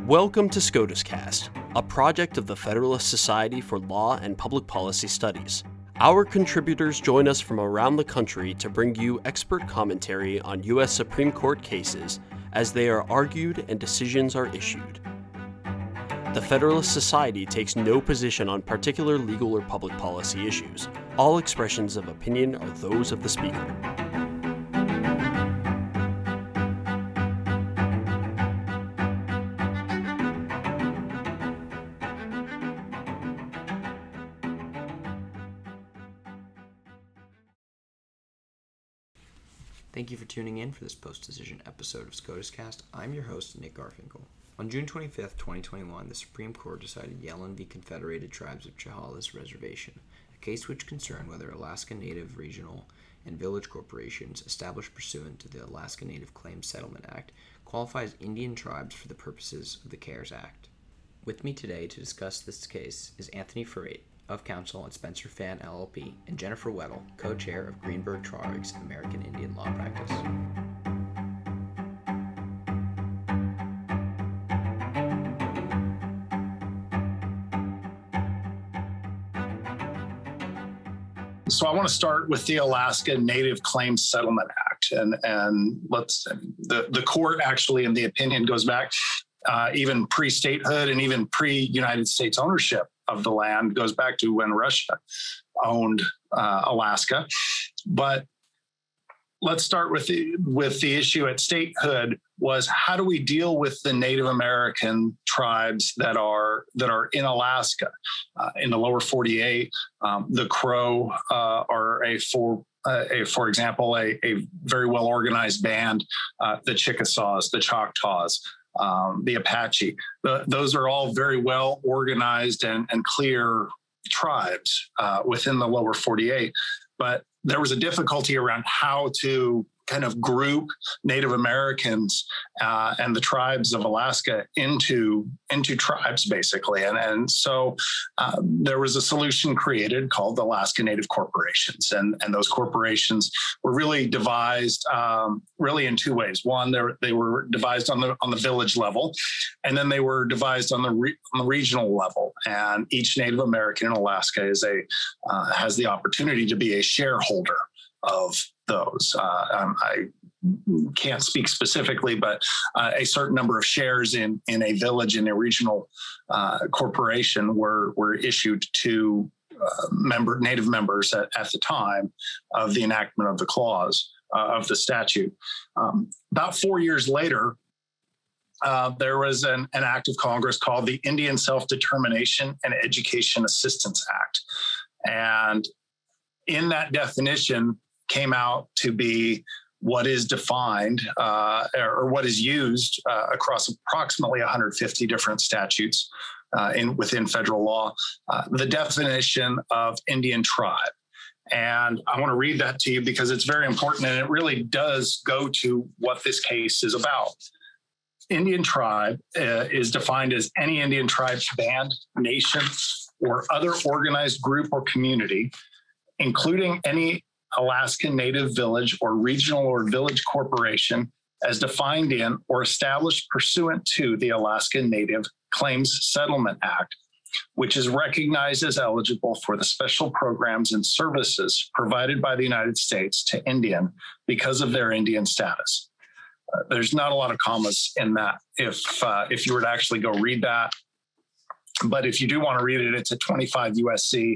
Welcome to SCOTUScast, a project of the Federalist Society for Law and Public Policy Studies. Our contributors join us from around the country to bring you expert commentary on U.S. Supreme Court cases as they are argued and decisions are issued. The Federalist Society takes no position on particular legal or public policy issues. All expressions of opinion are those of the speaker. Thank you for tuning in for this post-decision episode of SCOTUScast. I'm your host, Nick Garfinkel. On June 25, 2021, the Supreme Court decided Yellen v. Confederated Tribes of Chehalis Reservation, a case which concerned whether Alaska Native Regional and Village corporations established pursuant to the Alaska Native Claims Settlement Act qualify as Indian tribes for the purposes of the CARES Act. With me today to discuss this case is Anthony Ferrate, of counsel at Spencer Phan LLP, and Jennifer Weddle, co-chair of Greenberg Traurig's American Indian Law Practice. So I want to start with the Alaska Native Claims Settlement Act, and the court actually, in the opinion, goes back even pre-statehood and even pre-United States ownership of the land, goes back to when Russia owned Alaska. But let's start with the issue at statehood was, how do we deal with the Native American tribes that are in Alaska? In the lower 48, the Crow are for example, a very well organized band, the Chickasaws, the Choctaws, the Apache. Those are all very well organized and clear tribes within the lower 48. But there was a difficulty around how to kind of group Native Americans and the tribes of Alaska into tribes, basically. And so there was a solution created called the Alaska Native Corporations. And those corporations were really devised really in two ways. One, they were devised on the village level, and then they were devised on the regional level. And each Native American in Alaska has the opportunity to be a shareholder of those. I can't speak specifically, but a certain number of shares in a village, in a regional corporation were issued to Native members at the time of the enactment of the clause of the statute. About 4 years later, there was an act of Congress called the Indian Self-Determination and Education Assistance Act. And in that definition came out to be what is defined or what is used across approximately 150 different statutes within federal law, the definition of Indian tribe. And I want to read that to you because it's very important, and it really does go to what this case is about. Indian tribe is defined as any Indian tribe, band, nation, or other organized group or community, including any Alaska Native Village or regional or village corporation as defined in or established pursuant to the Alaska Native Claims Settlement Act, which is recognized as eligible for the special programs and services provided by the United States to Indian because of their Indian status. There's not a lot of commas in that if you were to actually go read that. But if you do want to read it, it's at 25 USC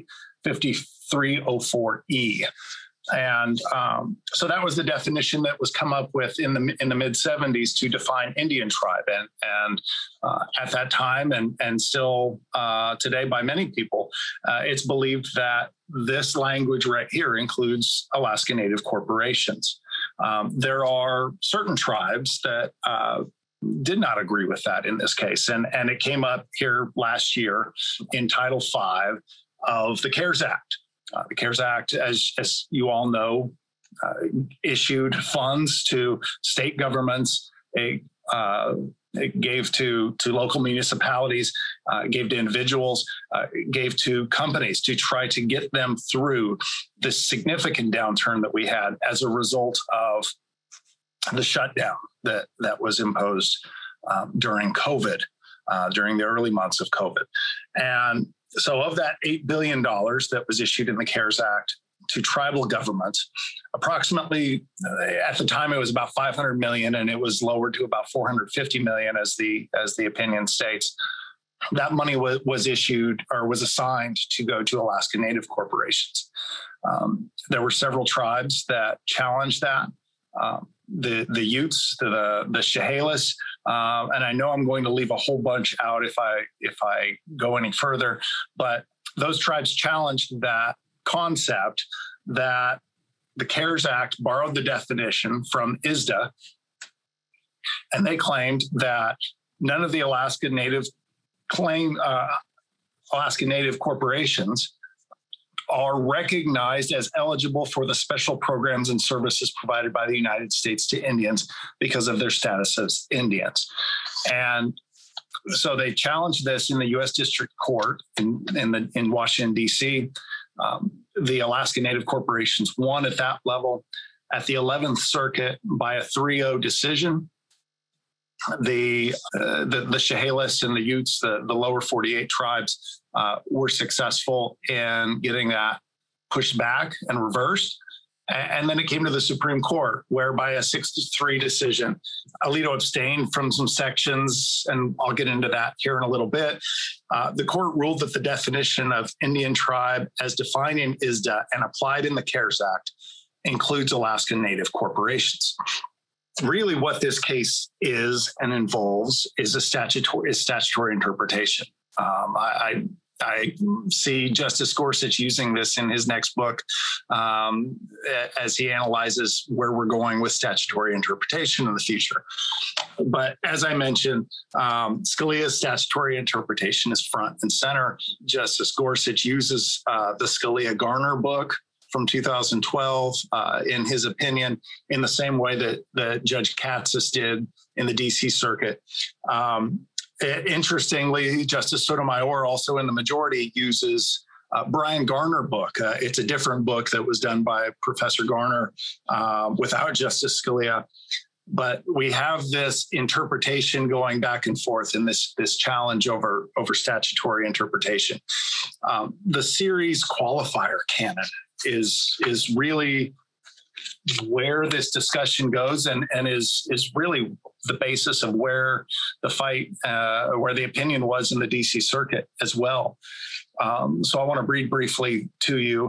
5304E. And so that was the definition that was come up with in the mid 70s to define Indian tribe. And at that time and still today by many people, it's believed that this language right here includes Alaska Native corporations. There are certain tribes that did not agree with that in this case. And it came up here last year in Title V of the CARES Act. The CARES Act, as you all know, issued funds to state governments. It gave to local municipalities, gave to individuals, gave to companies to try to get them through this significant downturn that we had as a result of the shutdown that was imposed during COVID. during the early months of COVID. And so of that $8 billion that was issued in the CARES Act to tribal governments, approximately at the time it was about 500 million, and it was lowered to about 450 million as the opinion states. That money was issued or was assigned to go to Alaska Native corporations. There were several tribes that challenged that. The Utes, the Chehalis, and I know I'm going to leave a whole bunch out if I go any further, but those tribes challenged that concept that the CARES Act borrowed the definition from ISDA, and they claimed that none of the Alaska Native corporations are recognized as eligible for the special programs and services provided by the United States to Indians because of their status as Indians. And so they challenged this in the U.S. District Court in Washington, D.C. The Alaska Native corporations won at that level. At the 11th Circuit, by a 3-0 decision, the Chehalis and the Utes, the lower 48 tribes, were successful in getting that pushed back and reversed. And then it came to the Supreme Court, where by a 6-3 decision, Alito abstained from some sections, and I'll get into that here in a little bit. The court ruled that the definition of Indian tribe as defined in ISDA and applied in the CARES Act includes Alaska Native corporations. Really what this case is and involves is statutory interpretation. I see Justice Gorsuch using this in his next book as he analyzes where we're going with statutory interpretation in the future. But as I mentioned, Scalia's statutory interpretation is front and center. Justice Gorsuch uses the Scalia-Garner book from 2012 in his opinion in the same way that Judge Katsas did in the DC Circuit. Interestingly, Justice Sotomayor, also in the majority, uses Brian Garner book. It's a different book that was done by Professor Garner without Justice Scalia. But we have this interpretation going back and forth in this challenge over statutory interpretation. The series qualifier canon is really where this discussion goes and is really the basis of where the fight, where the opinion was in the DC Circuit as well. So I want to read briefly to you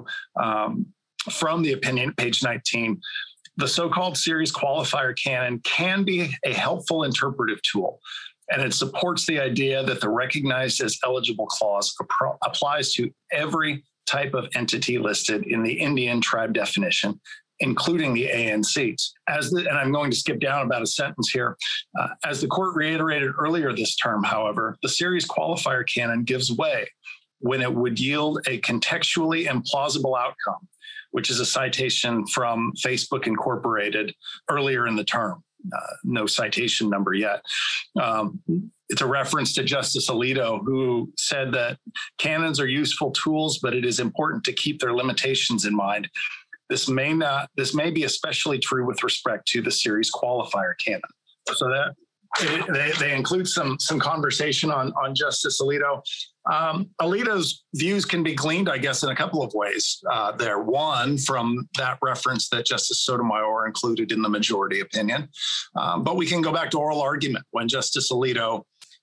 from the opinion, page 19. The so-called series qualifier canon can be a helpful interpretive tool, and it supports the idea that the recognized as eligible clause applies to every type of entity listed in the Indian tribe definition, including the ANCs. And I'm going to skip down about a sentence here. As the court reiterated earlier this term, however, the series qualifier canon gives way when it would yield a contextually implausible outcome, which is a citation from Facebook Incorporated earlier in the term. No citation number yet. It's a reference to Justice Alito, who said that canons are useful tools, but it is important to keep their limitations in mind. This may be especially true with respect to the series qualifier canon. So that they include some conversation on Justice Alito. Alito's views can be gleaned, I guess, in a couple of ways. There, one, from that reference that Justice Sotomayor included in the majority opinion. But we can go back to oral argument when Justice Alito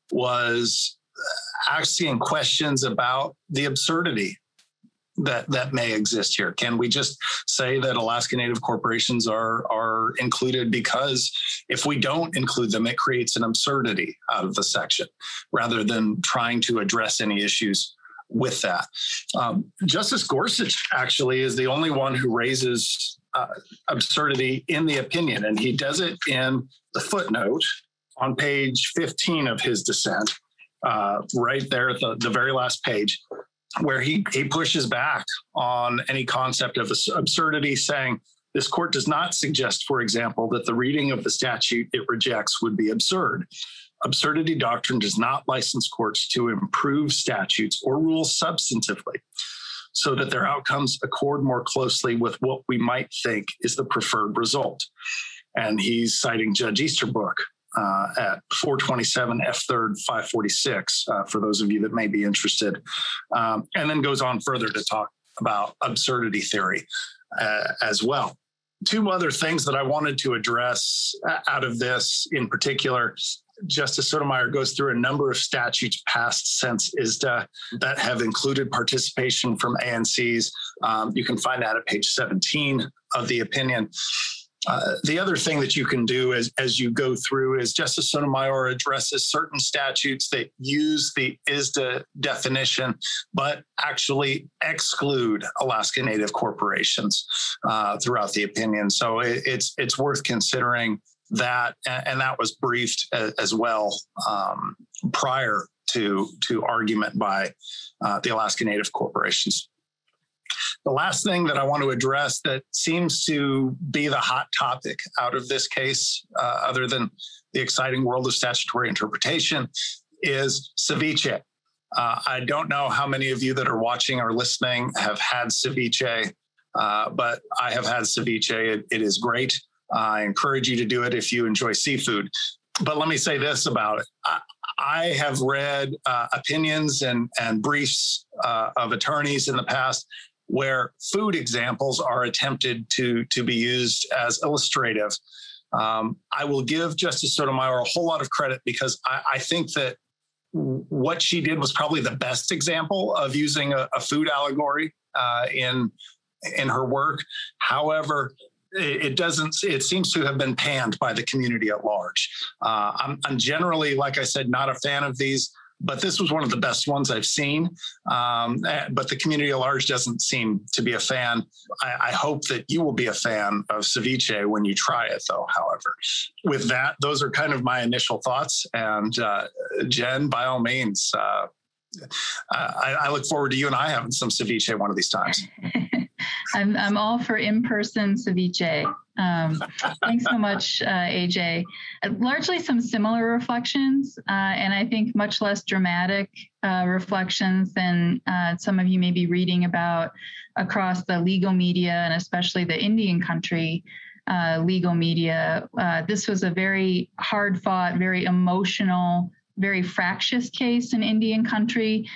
was asking questions about the absurdity that may exist here. Can we just say that Alaska Native corporations are included because if we don't include them, it creates an absurdity out of the section rather than trying to address any issues with that? Justice Gorsuch actually is the only one who raises absurdity in the opinion, and he does it in the footnote on page 15 of his dissent, right there at the very last page, where he pushes back on any concept of absurdity, saying this court does not suggest, for example, that the reading of the statute it rejects would be absurd. Absurdity doctrine does not license courts to improve statutes or rules substantively so that their outcomes accord more closely with what we might think is the preferred result. And he's citing Judge Easterbrook at 427 F3rd 546 for those of you that may be interested, and then goes on further to talk about absurdity theory as well. Two other things that I wanted to address out of this in particular. Justice Sotomayor goes through a number of statutes passed since ISDA that have included participation from ANCs. You can find that at page 17 of the opinion. The other thing that you can do as you go through is Justice Sotomayor addresses certain statutes that use the ISDA definition, but actually exclude Alaska Native corporations throughout the opinion. So it's worth considering that, and that was briefed as well prior to argument by the Alaska Native corporations. The last thing that I want to address that seems to be the hot topic out of this case, other than the exciting world of statutory interpretation, is ceviche. I don't know how many of you that are watching or listening have had ceviche, but I have had ceviche. It is great. I encourage you to do it if you enjoy seafood. But let me say this about it. I have read opinions and briefs of attorneys in the past where food examples are attempted to be used as illustrative. I will give Justice Sotomayor a whole lot of credit because I think that what she did was probably the best example of using a food allegory in her work. However, it seems to have been panned by the community at large. I'm generally, like I said, not a fan of these, but this was one of the best ones I've seen. But the community at large doesn't seem to be a fan. I hope that you will be a fan of ceviche when you try it, though, however. With that, those are kind of my initial thoughts. And Jen, by all means, I look forward to you and I having some ceviche one of these times. I'm all for in-person ceviche. Thanks so much, AJ. Largely some similar reflections, and I think much less dramatic reflections than some of you may be reading about across the legal media and especially the Indian country legal media. This was a very hard-fought, very emotional, very fractious case in Indian country,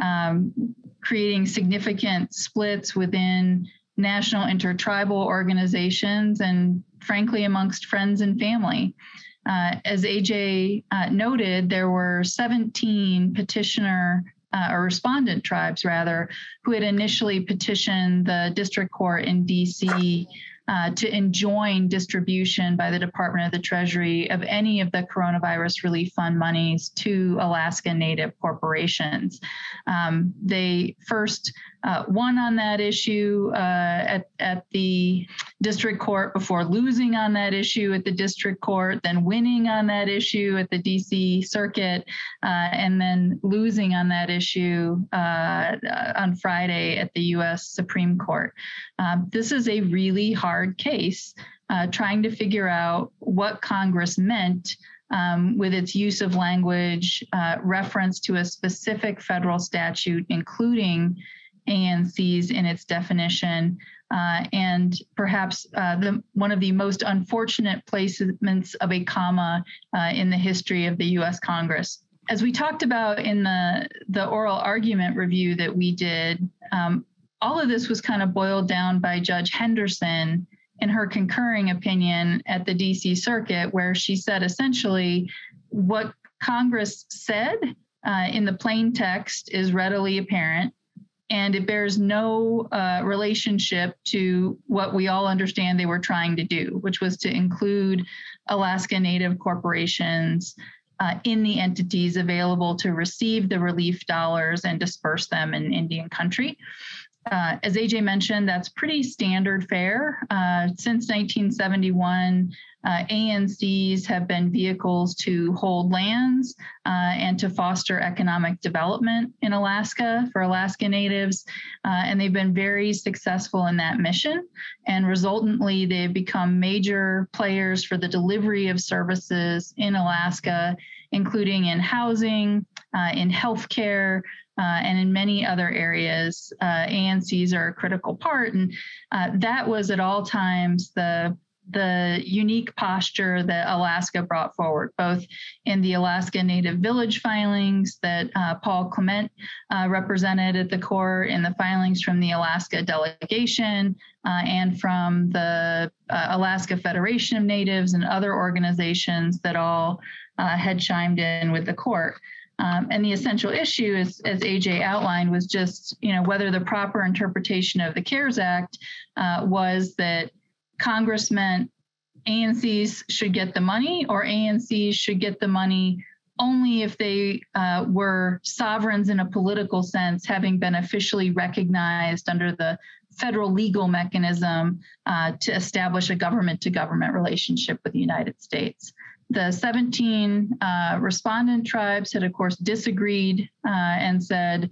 creating significant splits within national intertribal organizations and frankly amongst friends and family. As AJ noted, there were 17 petitioner or respondent tribes rather, who had initially petitioned the district court in DC to enjoin distribution by the Department of the Treasury of any of the Coronavirus Relief Fund monies to Alaska Native corporations. They first won on that issue at the district court before losing on that issue at the district court, then winning on that issue at the DC circuit, and then losing on that issue on Friday at the US Supreme Court. This is a really hard case, trying to figure out what Congress meant with its use of language, reference to a specific federal statute, including ANCs in its definition, and perhaps one of the most unfortunate placements of a comma in the history of the U.S. Congress. As we talked about in the oral argument review that we did, all of this was kind of boiled down by Judge Henderson in her concurring opinion at the DC Circuit, where she said essentially what Congress said in the plain text is readily apparent, and it bears no relationship to what we all understand they were trying to do, which was to include Alaska Native corporations in the entities available to receive the relief dollars and disperse them in Indian country. As AJ mentioned, that's pretty standard fare. Since 1971, ANCs have been vehicles to hold lands and to foster economic development in Alaska for Alaska Natives, and they've been very successful in that mission. And resultantly, they've become major players for the delivery of services in Alaska, including in housing, in healthcare, and in many other areas. ANCs are a critical part, and that was at all times the the unique posture that Alaska brought forward, both in the Alaska Native Village filings that Paul Clement represented at the court, in the filings from the Alaska delegation, and from the Alaska Federation of Natives and other organizations that all had chimed in with the court. And the essential issue, as AJ outlined, was just, whether the proper interpretation of the CARES Act was that Congress meant ANCs should get the money, or ANCs should get the money only if they were sovereigns in a political sense, having been officially recognized under the federal legal mechanism to establish a government-to-government relationship with the United States. The 17 respondent tribes had, of course, disagreed and said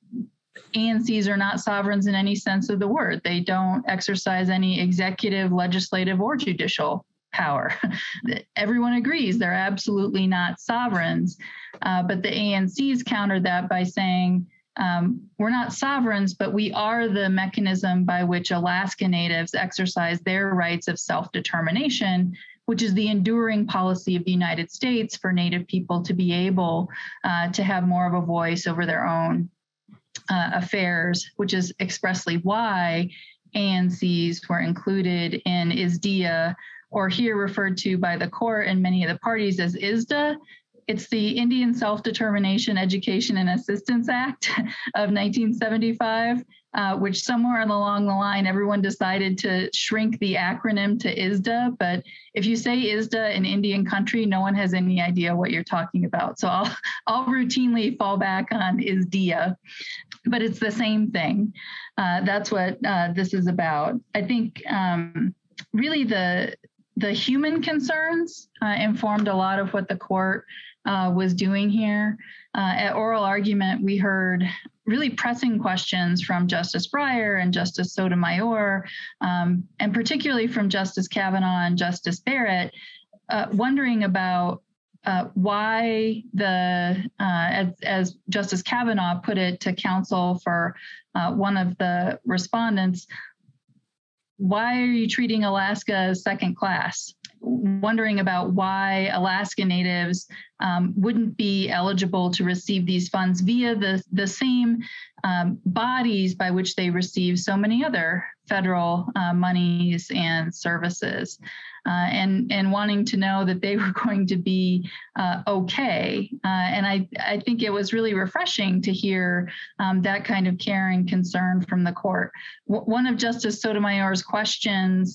ANCs are not sovereigns in any sense of the word. They don't exercise any executive, legislative, or judicial power. Everyone agrees they're absolutely not sovereigns, but the ANCs countered that by saying, we're not sovereigns, but we are the mechanism by which Alaska Natives exercise their rights of self-determination, which is the enduring policy of the United States for Native people to be able to have more of a voice over their own affairs, which is expressly why ANCs were included in ISDEA, or here referred to by the court and many of the parties as ISDA. It's the Indian Self-Determination Education and Assistance Act of 1975, which somewhere along the line, everyone decided to shrink the acronym to ISDA. But if you say ISDA in Indian country, no one has any idea what you're talking about. So I'll routinely fall back on ISDEA, but it's the same thing. That's what this is about. I think really the human concerns informed a lot of what the court was doing here. At oral argument, we heard really pressing questions from Justice Breyer and Justice Sotomayor, and particularly from Justice Kavanaugh and Justice Barrett, wondering about why as Justice Kavanaugh put it to counsel for one of the respondents, why are you treating Alaska as second class? Wondering about why Alaska Natives wouldn't be eligible to receive these funds via the same bodies by which they receive so many other federal monies and services, and wanting to know that they were going to be okay. And I think it was really refreshing to hear that kind of care and concern from the court. One of Justice Sotomayor's questions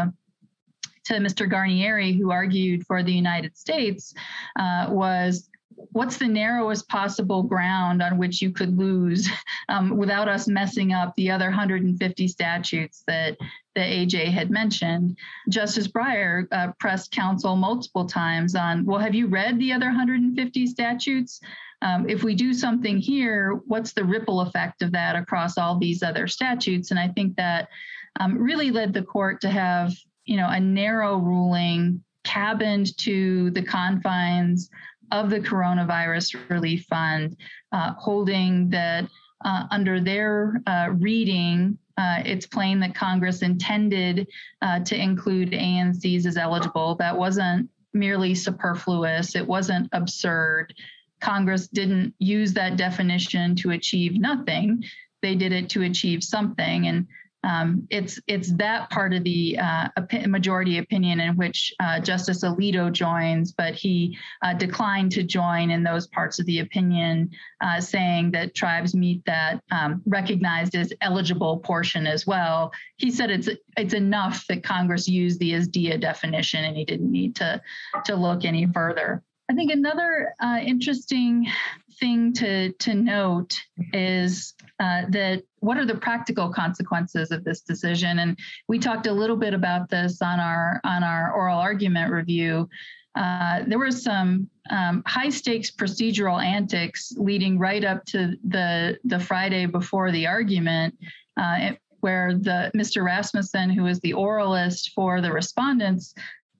to Mr. Garnieri, who argued for the United States, was, what's the narrowest possible ground on which you could lose without us messing up the other 150 statutes that AJ had mentioned? Justice Breyer pressed counsel multiple times on, well, have you read the other 150 statutes? If we do something here, what's the ripple effect of that across all these other statutes? And I think that really led the court to have a narrow ruling cabined to the confines of the Coronavirus Relief Fund, holding that under their reading, it's plain that Congress intended to include ANCs as eligible. That wasn't merely superfluous. It wasn't absurd. Congress didn't use that definition to achieve nothing. They did it to achieve something. And it's that part of the majority opinion in which Justice Alito joins, but he declined to join in those parts of the opinion, saying that tribes meet that recognized as eligible portion as well. He said it's enough that Congress used the ISDEA definition, and he didn't need to look any further. I think another interesting thing to note is that what are the practical consequences of this decision? And we talked a little bit about this on our oral argument review. There were some high stakes procedural antics leading right up to the Friday before the argument, where Mr. Rasmussen, who was the oralist for the respondents,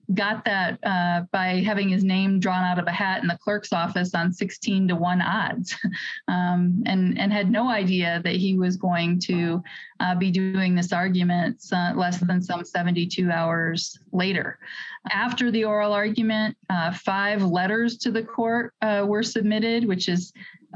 got that by having his name drawn out of a hat in the clerk's office on 16-1 odds, and had no idea that he was going to be doing this argument less than some 72 hours later. After the oral argument, 5 letters to the court were submitted, which is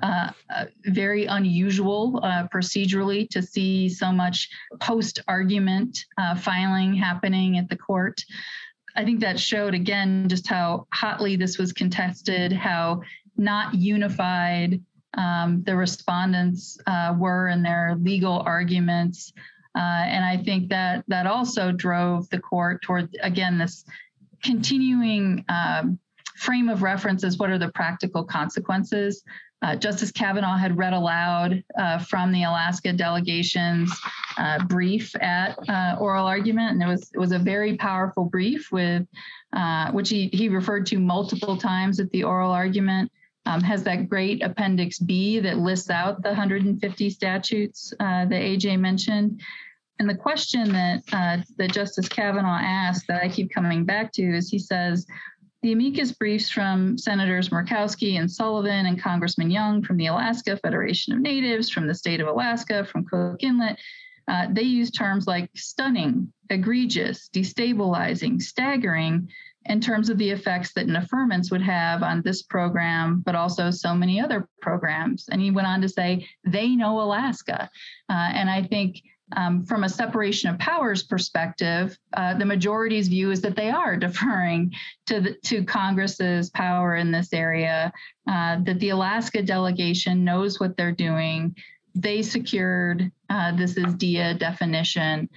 very unusual procedurally to see so much post-argument filing happening at the court. I think that showed, again, just how hotly this was contested, how not unified the respondents were in their legal arguments. And I think that also drove the court toward, again, this continuing frame of reference as what are the practical consequences. Justice Kavanaugh had read aloud from the Alaska delegation's brief at oral argument, and it was a very powerful brief with which he referred to multiple times at the oral argument. Has that great Appendix B that lists out the 150 statutes that AJ mentioned. And the question that Justice Kavanaugh asked that I keep coming back to is, he says, the amicus briefs from Senators Murkowski and Sullivan and Congressman Young from the Alaska Federation of Natives, from the state of Alaska, from Cook Inlet, they use terms like stunning, egregious, destabilizing, staggering in terms of the effects that an affirmance would have on this program, but also so many other programs. And he went on to say, they know Alaska. And I think from a separation of powers perspective, the majority's view is that they are deferring to Congress's power in this area, that the Alaska delegation knows what they're doing. They secured this is DIA definition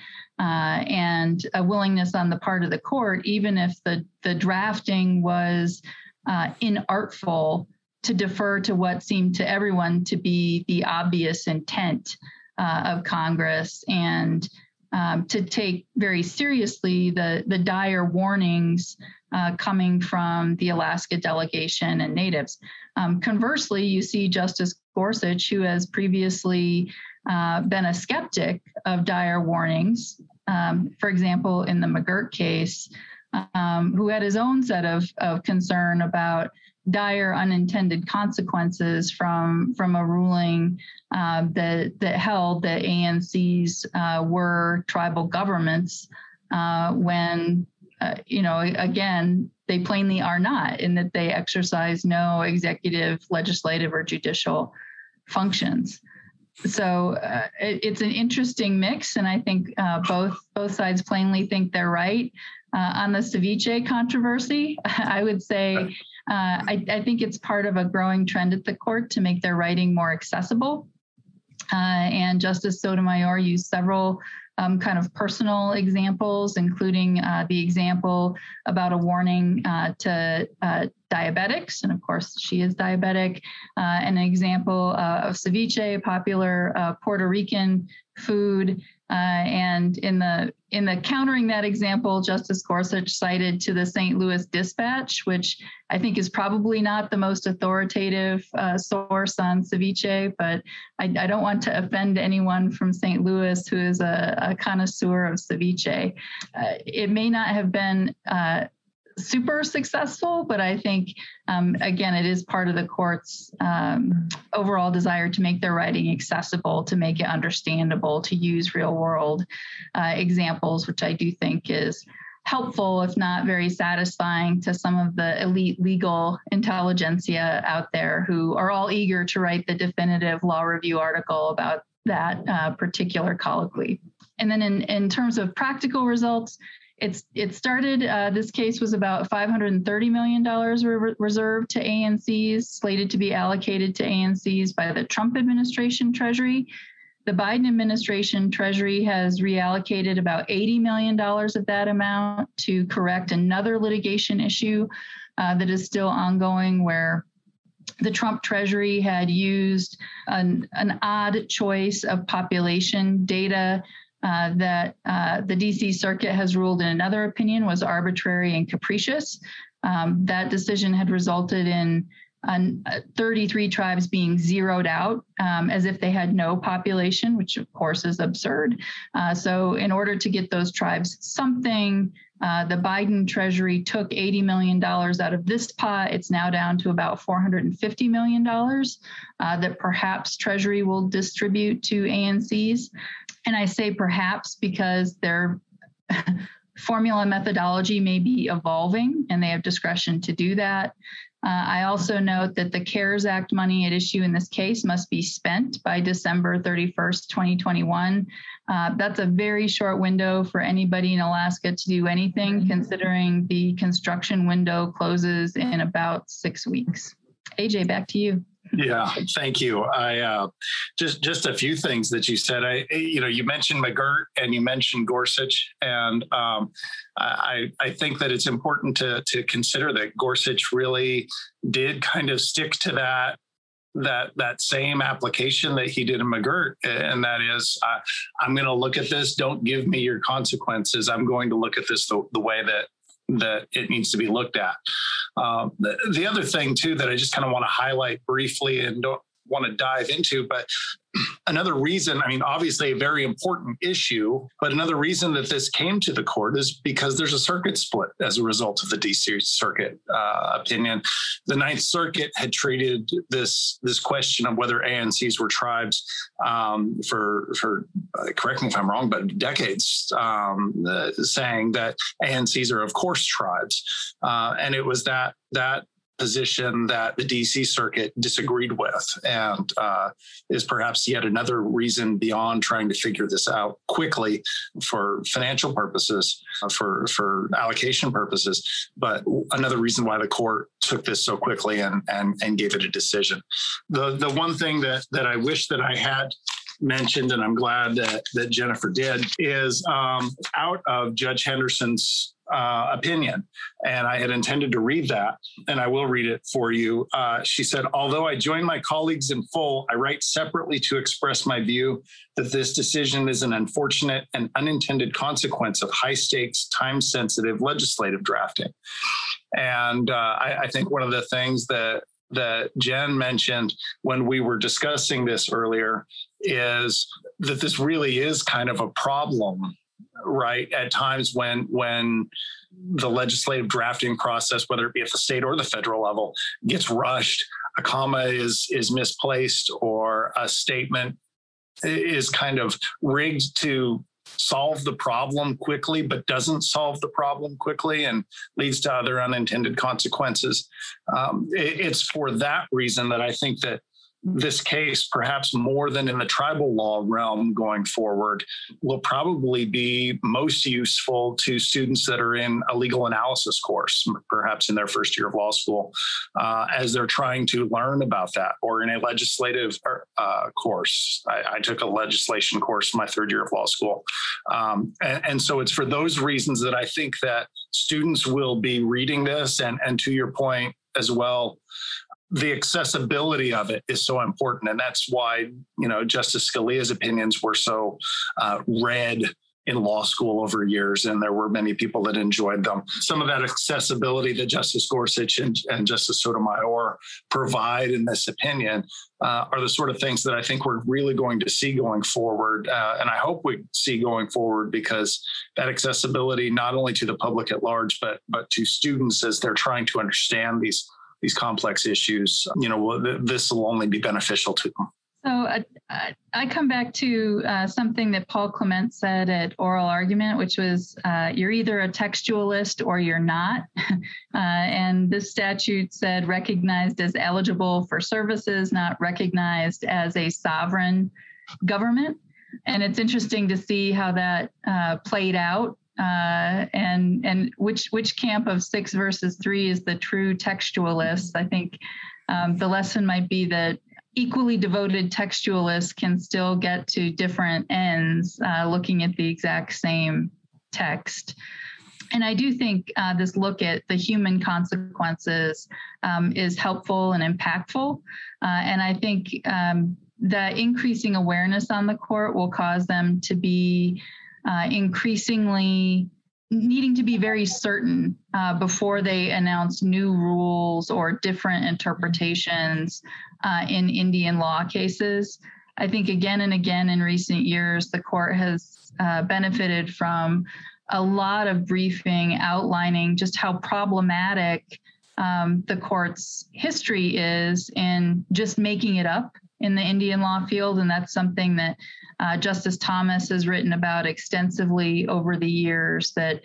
and a willingness on the part of the court, even if the drafting was inartful, to defer to what seemed to everyone to be the obvious intent of Congress, and to take very seriously the dire warnings coming from the Alaska delegation and natives. Conversely, you see Justice Gorsuch, who has previously been a skeptic of dire warnings, for example, in the McGirt case, who had his own set of concern about dire unintended consequences from a ruling that held that ANCs were tribal governments when, again, they plainly are not, in that they exercise no executive, legislative, or judicial functions. So it's an interesting mix, and I think both sides plainly think they're right. On the ceviche controversy, I would say I think it's part of a growing trend at the court to make their writing more accessible. And Justice Sotomayor used several kind of personal examples, including the example about a warning to diabetics, and of course she is diabetic, and an example of ceviche, a popular Puerto Rican food. And in the countering that example, Justice Gorsuch cited to the St. Louis Dispatch, which I think is probably not the most authoritative source on ceviche, but I don't want to offend anyone from St. Louis who is a connoisseur of ceviche. It may not have been super successful, but I think, again, it is part of the court's overall desire to make their writing accessible, to make it understandable, to use real world examples, which I do think is helpful, if not very satisfying, to some of the elite legal intelligentsia out there who are all eager to write the definitive law review article about that particular colloquy. And then in terms of practical results, it started, this case was about $530 million reserved to ANCs, slated to be allocated to ANCs by the Trump administration Treasury. The Biden administration Treasury has reallocated about $80 million of that amount to correct another litigation issue that is still ongoing, where the Trump Treasury had used an odd choice of population data that the DC Circuit has ruled in another opinion was arbitrary and capricious. That decision had resulted in 33 tribes being zeroed out as if they had no population, which of course is absurd. So in order to get those tribes something, The Biden Treasury took $80 million out of this pot. It's now down to about $450 million that perhaps Treasury will distribute to ANCs. And I say perhaps because their formula methodology may be evolving and they have discretion to do that. I also note that the CARES Act money at issue in this case must be spent by December 31st, 2021. That's a very short window for anybody in Alaska to do anything, considering the construction window closes in about 6 weeks. AJ, back to you. Yeah, thank you. I just a few things that you said. You mentioned McGirt and you mentioned Gorsuch, and I think that it's important to consider that Gorsuch really did kind of stick to that same application that he did in McGirt, and that is, I'm going to look at this. Don't give me your consequences. I'm going to look at this the way that it needs to be looked at. The other thing, too, that I just kind of want to highlight briefly and don't want to dive into, but another reason, obviously a very important issue, but another reason that this came to the court is because there's a circuit split as a result of the DC Circuit opinion. The Ninth Circuit had treated this question of whether ANCs were tribes for correct me if I'm wrong, but decades, saying that ANCs are of course tribes, and it was that position that the DC Circuit disagreed with, and is perhaps yet another reason beyond trying to figure this out quickly for financial purposes, for allocation purposes, but another reason why the court took this so quickly and gave it a decision. The one thing that I wish that I had mentioned, and I'm glad that Jennifer did, is out of Judge Henderson's opinion. And I had intended to read that, and I will read it for you. She said, although I join my colleagues in full, I write separately to express my view that this decision is an unfortunate and unintended consequence of high-stakes, time-sensitive legislative drafting. And I think one of the things that Jen mentioned when we were discussing this earlier is that this really is kind of a problem, right? At times when the legislative drafting process, whether it be at the state or the federal level, gets rushed, a comma is misplaced, or a statement is kind of rigged to solve the problem quickly, but doesn't solve the problem quickly and leads to other unintended consequences. It's for that reason that I think that this case, perhaps more than in the tribal law realm going forward, will probably be most useful to students that are in a legal analysis course, perhaps in their first year of law school, as they're trying to learn about that, or in a legislative course. I took a legislation course in my third year of law school. And so it's for those reasons that I think that students will be reading this, and to your point as well, the accessibility of it is so important. And that's why, Justice Scalia's opinions were so read in law school over years, and there were many people that enjoyed them. Some of that accessibility that Justice Gorsuch and Justice Sotomayor provide in this opinion are the sort of things that I think we're really going to see going forward. And I hope we see going forward, because that accessibility, not only to the public at large, but to students as they're trying to understand these complex issues, this will only be beneficial to them. So I come back to something that Paul Clement said at oral argument, which was you're either a textualist or you're not. And this statute said recognized as eligible for services, not recognized as a sovereign government. And it's interesting to see how that played out. And which camp of 6 versus 3 is the true textualist. I think the lesson might be that equally devoted textualists can still get to different ends looking at the exact same text. And I do think this look at the human consequences is helpful and impactful. And I think that increasing awareness on the court will cause them to be increasingly needing to be very certain before they announce new rules or different interpretations in Indian law cases. I think again and again in recent years, the court has benefited from a lot of briefing outlining just how problematic the court's history is in just making it up in the Indian law field. And that's something that Justice Thomas has written about extensively over the years, that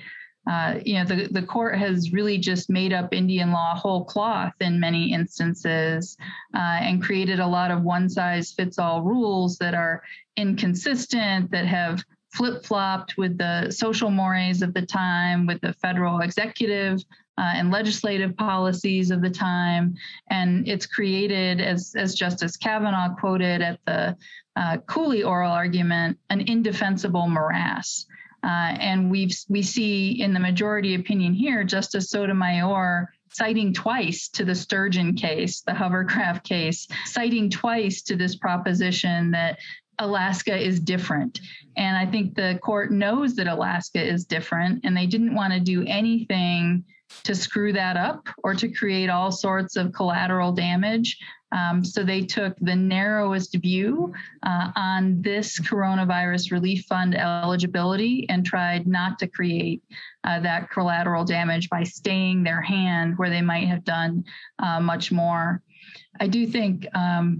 the court has really just made up Indian law whole cloth in many instances, and created a lot of one-size-fits-all rules that are inconsistent, that have flip-flopped with the social mores of the time, with the federal executive and legislative policies of the time. And it's created, as Justice Kavanaugh quoted at the Cooley oral argument, an indefensible morass. And we see in the majority opinion here, Justice Sotomayor citing twice to the Sturgeon case, the hovercraft case, citing twice to this proposition that Alaska is different. And I think the court knows that Alaska is different, and they didn't want to do anything to screw that up or to create all sorts of collateral damage. So they took the narrowest view on this coronavirus relief fund eligibility and tried not to create that collateral damage by staying their hand where they might have done much more. I do think, and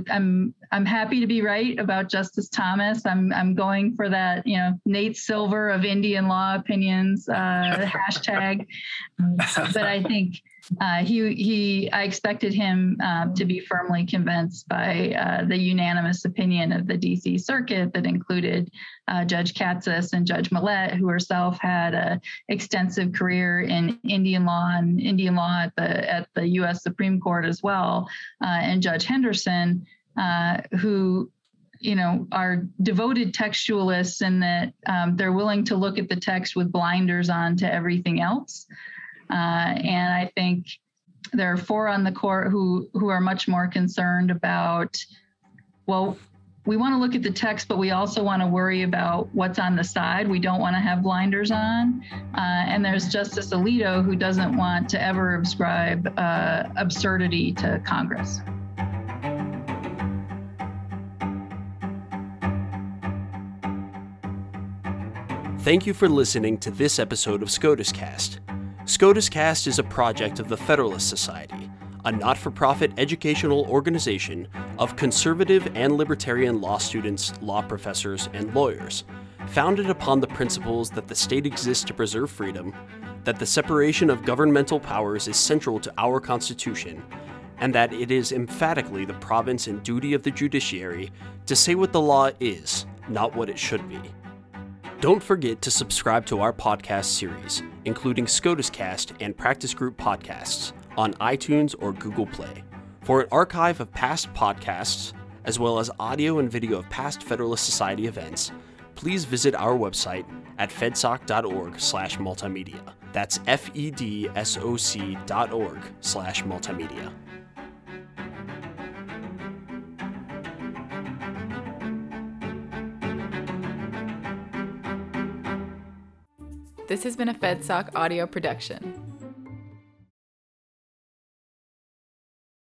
I'm happy to be right about Justice Thomas. I'm going for that, Nate Silver of Indian law opinions hashtag. But I think I expected him to be firmly convinced by the unanimous opinion of the D.C. Circuit that included Judge Katsas and Judge Millett, who herself had an extensive career in Indian law and Indian law at the U.S. Supreme Court as well, and Judge Henderson, who are devoted textualists in that they're willing to look at the text with blinders on to everything else. And I think there are four on the court who are much more concerned about, well, we want to look at the text, but we also want to worry about what's on the side. We don't want to have blinders on. And there's Justice Alito, who doesn't want to ever ascribe absurdity to Congress. Thank you for listening to this episode of SCOTUS Cast. SCOTUS Cast is a project of the Federalist Society, a not-for-profit educational organization of conservative and libertarian law students, law professors, and lawyers, founded upon the principles that the state exists to preserve freedom, that the separation of governmental powers is central to our Constitution, and that it is emphatically the province and duty of the judiciary to say what the law is, not what it should be. Don't forget to subscribe to our podcast series, including SCOTUS Cast and Practice Group podcasts, on iTunes or Google Play. For an archive of past podcasts, as well as audio and video of past Federalist Society events, please visit our website at fedsoc.org/multimedia. That's fedsoc.org/multimedia. This has been a FedSoc audio production.